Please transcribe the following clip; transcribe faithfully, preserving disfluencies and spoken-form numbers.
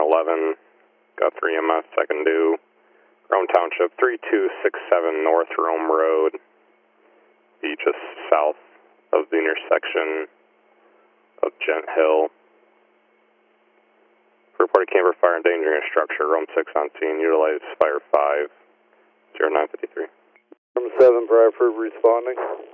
eleven, got three M S, second due. Rome Township, three two six seven North Rome Road, be just south of the intersection of Gent Hill. Reported camper fire endangering a structure, Rome six on scene, utilize fire five, zero nine fifty-three. Rome seven, Bradford responding.